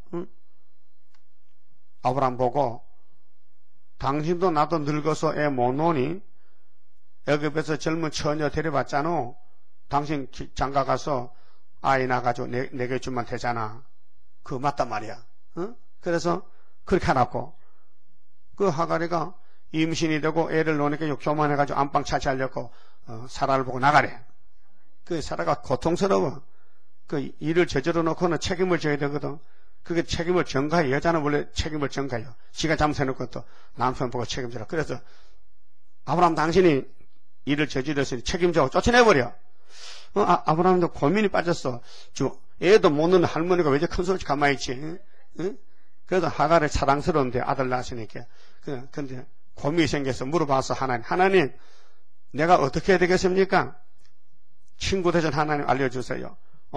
아브람 보고 당신도 나도 늙어서 애 못 노니? 애굽에서 젊은 처녀 데려봤잖아. 당신 장가 가서 아이 낳아가지고 내게 주면 되잖아. 그거 맞단 말이야. 그래서 그렇게 해놨고, 그 하가리가 임신이 되고 애를 놓으니까 교만해가지고 안방 차지하려고 사라를 보고 나가래. 그 사라가 고통스러워. 그 일을 저지러 놓고는 책임을 져야 되거든. 그게 책임을 전가해. 여자는 원래 책임을 전가해요. 지가 잘못해놓고 또 남편 보고 책임져라. 그래서 아브라함 당신이 일을 저질렀으니 책임져고 쫓아내버려. 아브라함도 고민이 빠졌어. 애도 못 낳는 할머니가 왜 이렇게 큰 소리 가만히 있지? 응? 그래서 하갈이 사랑스러운데 아들 낳았으니까. 근데 고민이 생겨서 물어봐서 하나님, 내가 어떻게 해야 되겠습니까? 친구 대신 하나님 알려주세요.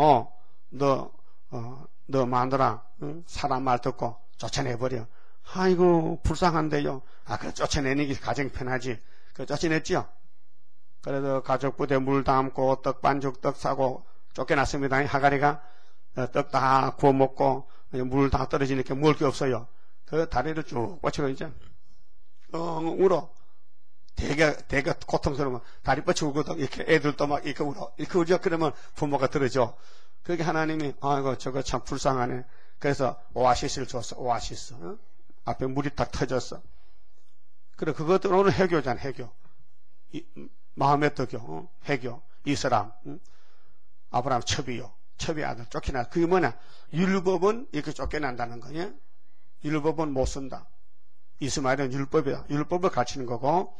너 마누라, 사람 말 듣고 쫓아내버려. 아이고, 불쌍한데요. 그래, 쫓아내는 게 가정이 편하지. 쫓아냈지요. 그래서 가족 부대 물 담고 떡 반죽 떡 사고 쫓겨났습니다. 하갈이가 떡 다 구워 먹고 물 다 떨어지니까 먹을 게 없어요. 그 다리를 쭉 뻗치고 이제 울어. 되게 고통스러우면 다리 뻗치고 울거든. 이렇게 애들도 막 이렇게 울어. 이렇게 울죠. 그러면 부모가 들어줘. 그렇게 하나님이 아이고 저거 참 불쌍하네. 그래서 오아시스를 줬어. 오아시스. 앞에 물이 딱 터졌어. 그래 그것도 오늘 해교잖아. 해교. 마음의 떡교. 해교. 이스람. 아브라함 첩이요. 첩이 아들 쫓겨나. 그게 뭐냐? 율법은 이렇게 쫓겨난다는 거냐? 율법은 못 쓴다. 이스마엘은 율법이다. 율법을 가르치는 거고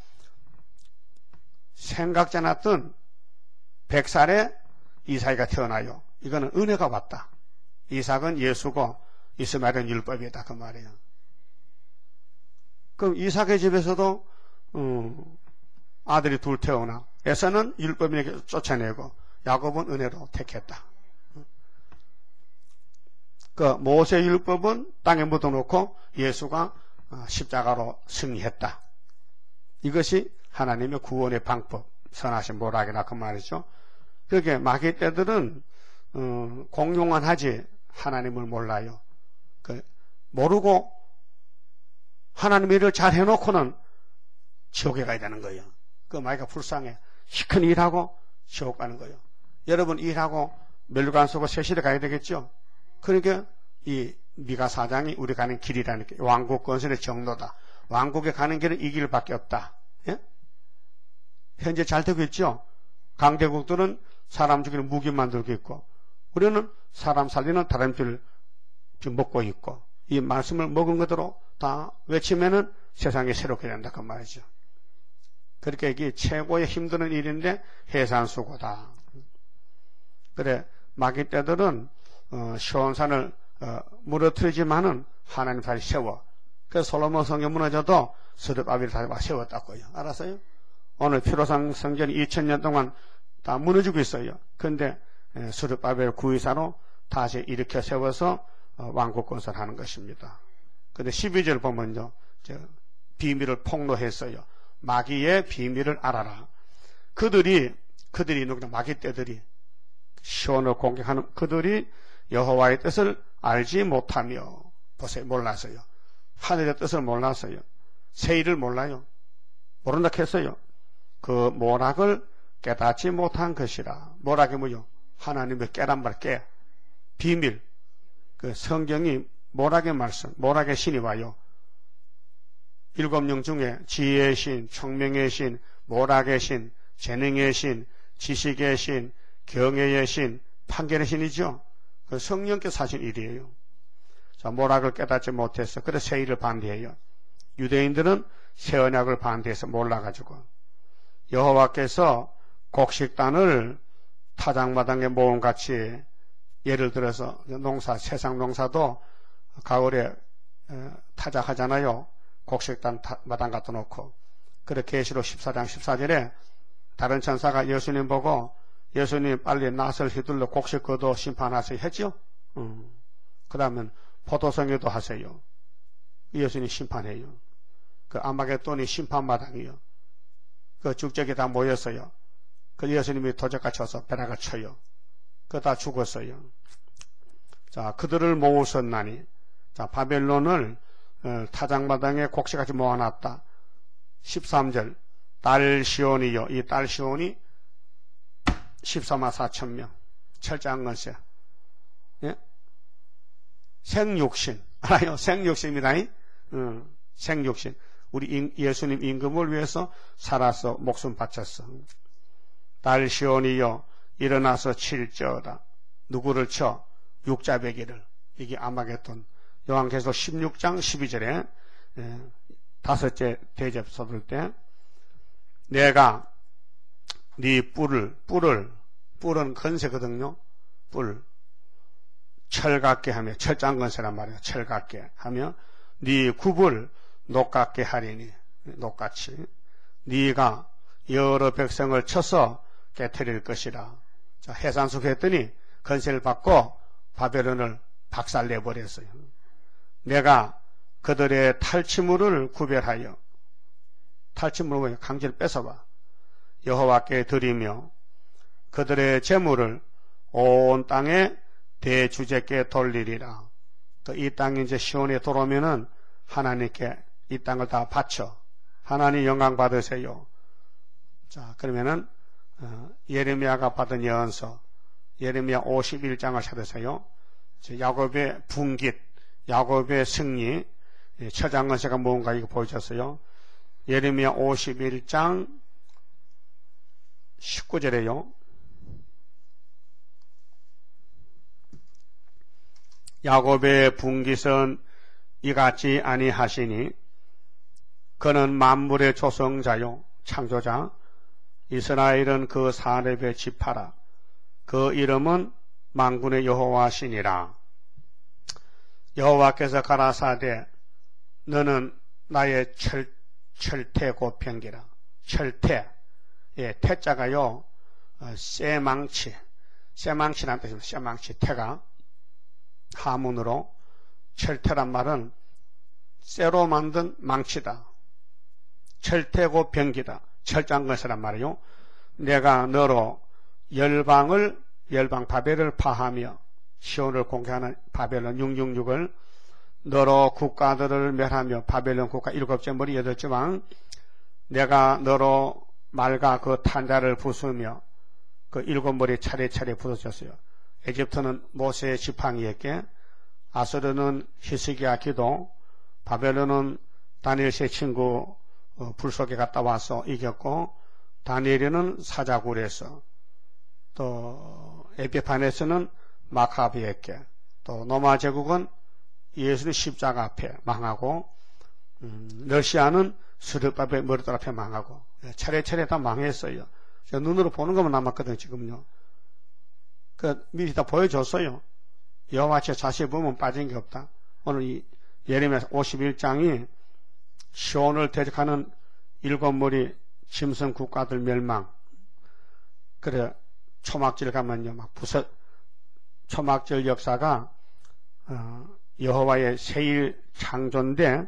생각지 않았던 100살에 이삭이가 태어나요. 이거는 은혜가 왔다. 이삭은 예수고 이스마엘은 율법이다. 그 말이에요. 그럼 이삭의 집에서도 아들이 둘 태어나. 에서는 율법이니까 쫓아내고 야곱은 은혜로 택했다. 그 모세 율법은 땅에 묻어놓고 예수가 십자가로 승리했다. 이것이 하나님의 구원의 방법, 선하신 모락이나 그 말이죠. 그렇게 마귀 떼들은 공용만 하지 하나님을 몰라요. 모르고 하나님의 일을 잘 해놓고는 지옥에 가야 되는 거예요. 그 마귀가 불쌍해. 시큰 일하고 지옥 가는 거예요. 여러분 일하고 멸류관 쓰고 세실에 가야 되겠죠. 그러니까 이 미가 4장이 우리 가는 길이라는 게 왕국 건설의 정로다. 왕국에 가는 길은 이 길밖에 없다. 예? 현재 잘 되고 있죠. 강대국들은 사람 죽이는 무기 만들고 있고 우리는 사람 살리는 다람쥐를 먹고 있고 이 말씀을 먹은 것대로 다 외치면은 세상이 새롭게 된다 그 말이죠. 그렇게 이게 최고의 힘드는 일인데 해산수고다. 그래 마귀 떼들은 시온산을 무너뜨리지만은 하나님 다시 세워. 그래서 솔로몬 성전 무너져도 스룹바벨을 다시 세웠다고요. 알았어요? 오늘 피로상 성전이 2000년 동안 다 무너지고 있어요. 그런데 스룹바벨 구의사로 다시 일으켜 세워서 왕국 건설하는 것입니다. 그런데 12절 보면요, 비밀을 폭로했어요. 마귀의 비밀을 알아라. 그들이 누구냐? 마귀 떼들이 시온을 공격하는 그들이 여호와의 뜻을 알지 못하며 보세요. 몰랐어요. 하늘의 뜻을 몰랐어요. 세일을 몰라요. 모른다 했어요. 그 모락을 깨닫지 못한 것이라. 모락이 뭐요? 하나님의 깨란 말 깨. 비밀. 그 성경이 모락의 말씀, 모락의 신이 와요. 7영 중에 지혜의 신, 총명의 신, 모락의 신, 재능의 신, 지식의 신, 경애의 신, 판결의 신이죠. 그 성령께서 하신 일이에요. 자, 모락을 깨닫지 못해서 그래서 새 일을 반대해요. 유대인들은 새 언약을 반대해서 몰라가지고 여호와께서 곡식단을 타작마당에 모음같이 예를 들어서 세상 농사도 가을에 타작하잖아요. 곡식단 마당 갖다 놓고. 그래 계시록 14장 14절에 다른 천사가 예수님 보고 예수님 빨리 낫을 휘둘러 곡식 거둬 심판하세요 했죠. 그 다음엔 포도성에도 하세요. 예수님 심판해요. 그 아마겟돈이 심판마당이요. 그 죽적이 다 모였어요. 그 예수님이 도적같이 와서 벼락을 쳐요. 그거 다 죽었어요. 자, 그들을 모으셨나니. 자, 바벨론을 타작마당에 곡식같이 모아놨다. 13절. 딸 시온이요. 이 딸 시온이 14만 4천 명. 철저한 건세. 예? 생육신. 알아요? 생육신입니다. 생육신. 우리 예수님 임금을 위해서 살아서 목숨 바쳤어. 딸 시온이요. 일어나서 칠저어다. 누구를 쳐? 육자배기를. 이게 아마겟돈. 요한계시록 16장 12절에 다섯째 대접 서둘 때 내가 네 뿔은 건세거든요. 뿔. 철같게 하며, 철장 건세란 말이에요. 철같게 하며 네 굽을 녹같게 하리니. 녹같이. 네가 여러 백성을 쳐서 깨트릴 것이라. 자, 해산숙 했더니 건세를 받고 바벨론을 박살내버렸어요. 내가 그들의 탈취물을 구별하여, 탈취물을 뭐예요? 강제로 뺏어봐. 여호와께 드리며 그들의 재물을 온 땅에 대주제께 돌리리라. 이 땅이 이제 시온에 돌아오면은 하나님께 이 땅을 다 바쳐. 하나님 영광 받으세요. 자, 그러면은 예레미야가 받은 예언서 예레미야 51장을 찾으세요. 야곱의 분깃, 야곱의 승리, 처장건세가 뭔가 이거 보여줬어요. 예레미야 51장 19절에요. 야곱의 분깃은 이같이 아니하시니 그는 만물의 조성자요 창조자. 이스라엘은 그 사렙의 지파라. 그 이름은 만군의 여호와시니라. 여호와께서 가라사대 너는 나의 철퇴 고평기라. 철퇴. 예, 태자가요 쇠망치란 뜻입니다. 쇠망치. 태가 하문으로 철퇴란 말은 쇠로 만든 망치다. 철퇴고 병기다. 철저한 것이란 말이요. 내가 너로 열방 바벨을 파하며 시온을 공격하는 바벨론 666을 너로 국가들을 멸하며 바벨론 국가 7째 머리 8째 왕 내가 너로 말과 그 탄자를 부수며 그 7머리 차례차례 부서졌어요. 에집트는 모세의 지팡이였게 아수르는 히스기야 기도 바벨론은 다니엘의 친구 불 속에 갔다 와서 이겼고 다니엘은 사자굴에서 또 에피파네스는 마카비에게 또 로마 제국은 예수는 십자가 앞에 망하고 러시아는 스르바벨 머리돌 앞에 망하고 차례차례 다 망했어요. 제가 눈으로 보는 것만 남았거든요. 지금요. 미리 다 보여줬어요. 여호와께 자세히 보면 빠진 게 없다. 오늘 이 예레미야 51장이 시온을 대적하는 7머리 짐승 국가들 멸망. 그래 초막절 가면요 막 초막절 역사가 여호와의 세일 창조인데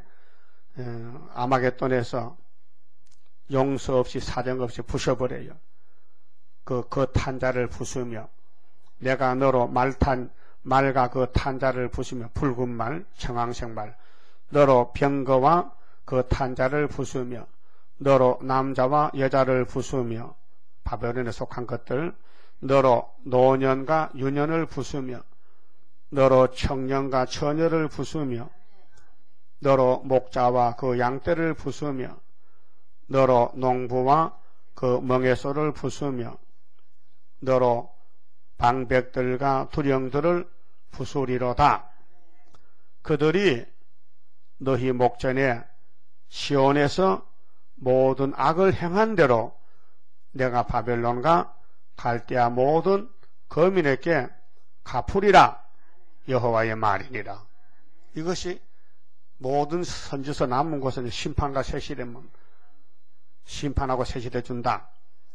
아마겟돈에서 용서 없이 사정 없이 부셔버려요. 그 탄자를 부수며 내가 너로 말과 그 탄자를 부수며 붉은 말 청황색 말 너로 병거와 그 탄자를 부수며 너로 남자와 여자를 부수며 바벨론에 속한 것들 너로 노년과 유년을 부수며 너로 청년과 처녀를 부수며 너로 목자와 그 양떼를 부수며 너로 농부와 그 멍에소를 부수며 너로 방백들과 두령들을 부수리로다. 그들이 너희 목전에 시온에서 모든 악을 행한 대로 내가 바벨론과 갈대아 모든 거민에게 갚으리라. 여호와의 말이니라. 이것이 모든 선지서 남은 곳은 심판과 세실되면 심판하고 세실해 준다.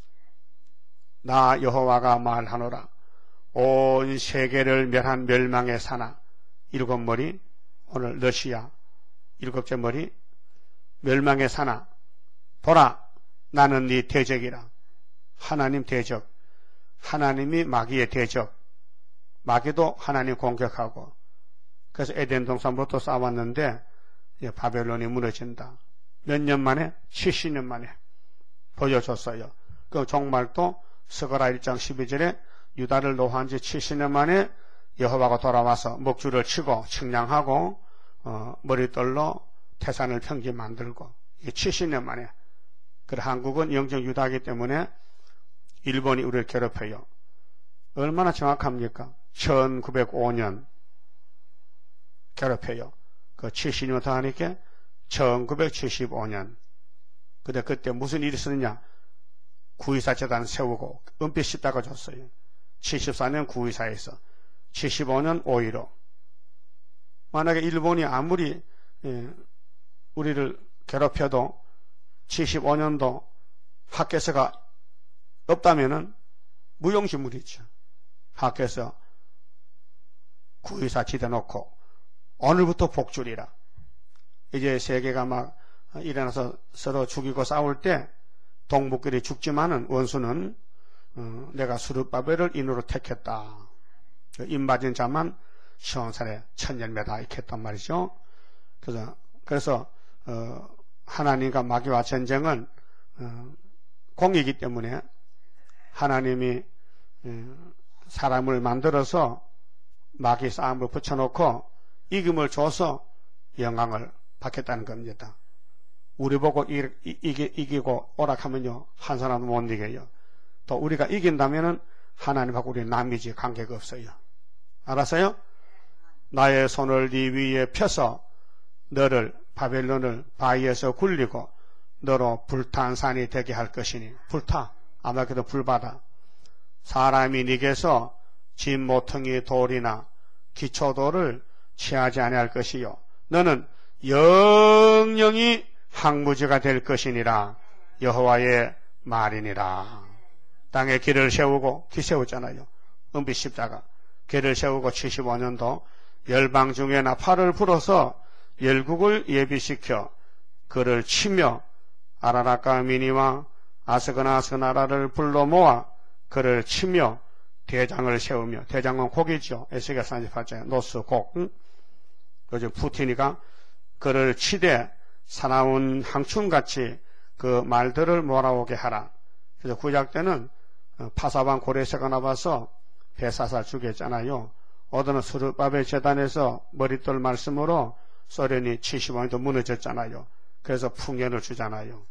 나 여호와가 말하노라. 온 세계를 멸한 멸망의 사나 7머리 오늘 러시아 7째 머리 멸망의 사나 보라 나는 네 대적이라. 하나님 대적 하나님이 마귀의 대적 마귀도 하나님 공격하고, 그래서 에덴 동산부터 싸웠는데 바벨론이 무너진다. 몇 년 만에? 70년 만에 보여줬어요. 그 정말 또 스가랴 1장 12절에 유다를 노한 지 70년 만에 여호와가 돌아와서 목줄을 치고 측량하고 머리떨로 태산을 평지 만들고, 이게 70년 만에. 그래 한국은 영적 유다이기 때문에 일본이 우리를 괴롭혀요. 얼마나 정확합니까? 1905년 괴롭혀요. 그 70년 더 하니까 1975년. 근데 그때 무슨 일이 있었느냐? 9.24 재단 세우고 은빛 십자가 줬어요. 74년 9.24에서 75년 5.15. 만약에 일본이 아무리 우리를 괴롭혀도 75년도 학교에서가 없다면은 무용지물이죠. 학교에서 9.24 지대놓고 오늘부터 복줄이라. 이제 세계가 막 일어나서 서로 죽이고 싸울 때 동북끼리 죽지만은 원수는 내가 수르바벨을 인으로 택했다. 입 맞은 자만 시온산에 천년매다 이렇게 했단 말이죠. 그래서 하나님과 마귀와 전쟁은 공이기 때문에 하나님이 사람을 만들어서 마귀 싸움을 붙여놓고 이김을 줘서 영광을 받겠다는 겁니다. 우리 보고 이기고 오락하면요 한 사람도 못 이겨요. 또 우리가 이긴다면은 하나님하고 우리 남이지 관계가 없어요. 알았어요? 나의 손을 네 위에 펴서 너를 바벨론을 바위에서 굴리고 너로 불탄 산이 되게 할 것이니. 불타. 아마도 불바다. 사람이 네게서 진 모퉁이 돌이나 기초돌을 취하지 아니할 것이요 너는 영영이 항무지가 될 것이니라. 여호와의 말이니라. 땅에 길을 세우고, 기 세웠잖아요. 은빛 십자가. 길을 세우고 75년도 열방 중에나 팔을 불어서 열국을 예비시켜 그를 치며 아라락과 미니와 아스그나스 나라를 불러 모아 그를 치며 대장을 세우며, 대장은 곡이죠. 에스겔 38장에 노스 곡. 그래서 푸틴이가 그를 치되 사나운 항춘같이 그 말들을 몰아오게 하라. 그래서 구약 때는 파사반 고레세가 나와서 배사살 죽였잖아요. 어느 수르바벨 재단에서 머릿돌 말씀으로 소련이 75년도 무너졌잖아요. 그래서 풍년을 주잖아요.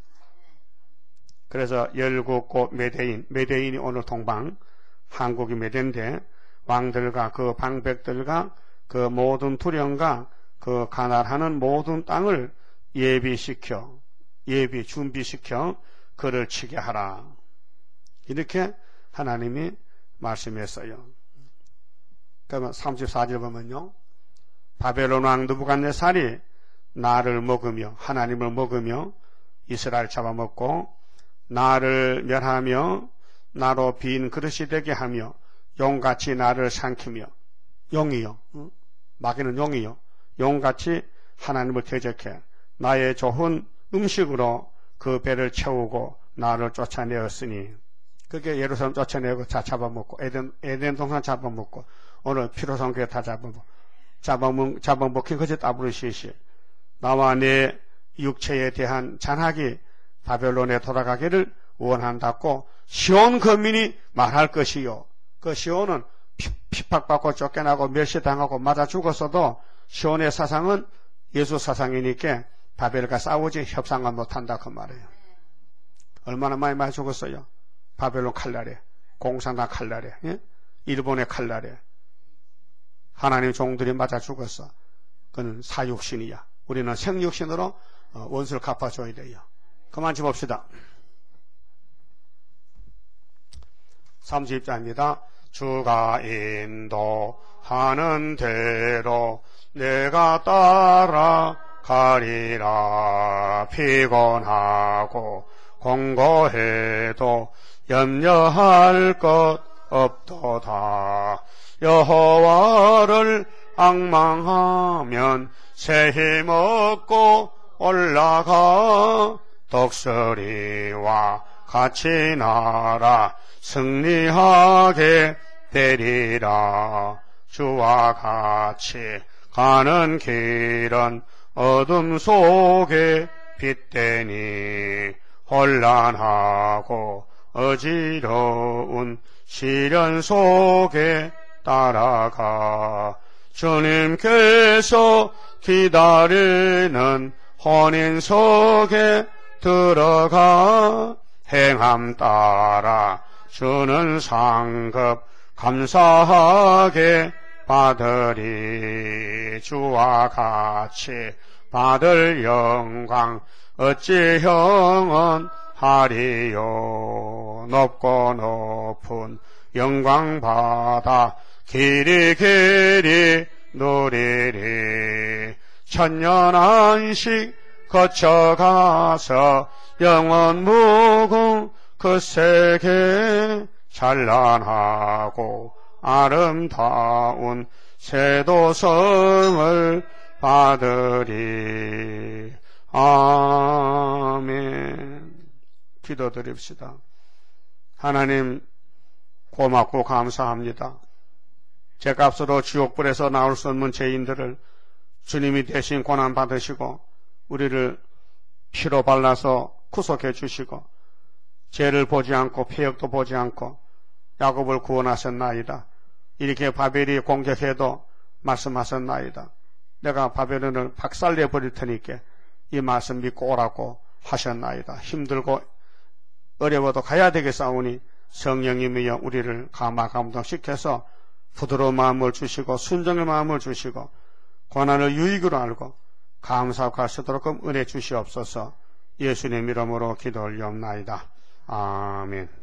그래서 열국고 메대인이 오늘 동방, 한국이 메대인데 왕들과 그 방백들과 그 모든 투령과 그 가난하는 모든 땅을 준비시켜 그를 치게 하라. 이렇게 하나님이 말씀했어요. 그러면 34절 보면요. 바벨론 왕 느부갓네살이 나를 먹으며, 하나님을 먹으며 이스라엘 잡아먹고 나를 멸하며 나로 빈 그릇이 되게 하며 용같이 나를 삼키며, 용이요. 마귀는 용이요. 용같이 하나님을 대적해 나의 좋은 음식으로 그 배를 채우고 나를 쫓아내었으니. 그게 예루살렘 쫓아내고 다 잡아먹고 에덴 동산 잡아먹고 오늘 피로성교회 다 잡아먹힌 것이 따브르시시. 나와 내 육체에 대한 잔악이 바벨론에 돌아가기를 원한다고 시온 거민이 말할 것이요. 그 시온은 핍박받고 쫓겨나고 멸시당하고 맞아 죽었어도 시온의 사상은 예수 사상이니까 바벨과 싸우지 협상은 못한다 그 말이에요. 얼마나 많이 죽었어요. 바벨론 칼날에, 공산당 칼날에, 예? 일본의 칼날에 하나님 종들이 맞아 죽었어. 그는 사육신이야. 우리는 생육신으로 원수를 갚아줘야 돼요. 그만 좀 봅시다. 30자입니다. 주가 인도하는 대로 내가 따라가리라. 피곤하고 공고해도 염려할 것 없도다. 여호와를 앙망하면 새 힘 얻고 올라가 독수리와 같이 날아 승리하게 되리라. 주와 같이 가는 길은 어둠 속에 빛되니 혼란하고 어지러운 시련 속에 따라가 주님께서 기다리는 혼인석에 들어가 행함 따라 주는 상급 감사하게 받으리. 주와 같이 받을 영광 어찌 형언하리요. 높고 높은 영광 받아 길이 누리리. 천년 안식 거쳐가서 영원 무궁 그 세계 찬란하고 아름다운 세도성을 받으리. 아멘. 기도드립시다. 하나님 고맙고 감사합니다. 죄값으로 지옥불에서 나올 수 없는 죄인들을 주님이 대신 고난받으시고 우리를 피로 발라서 구속해 주시고 죄를 보지 않고 폐역도 보지 않고 야곱을 구원하셨나이다. 이렇게 바벨이 공격해도 말씀하셨나이다. 내가 바벨론을 박살내 버릴 테니까 이 말씀 믿고 오라고 하셨나이다. 힘들고 어려워도 가야 되겠사오니 성령님이여 우리를 감화감동시켜서 부드러운 마음을 주시고 순종의 마음을 주시고 고난을 유익으로 알고 감사하고 할 수 있도록 은혜 주시옵소서. 예수님 이름으로 기도 올리옵나이다. 아멘.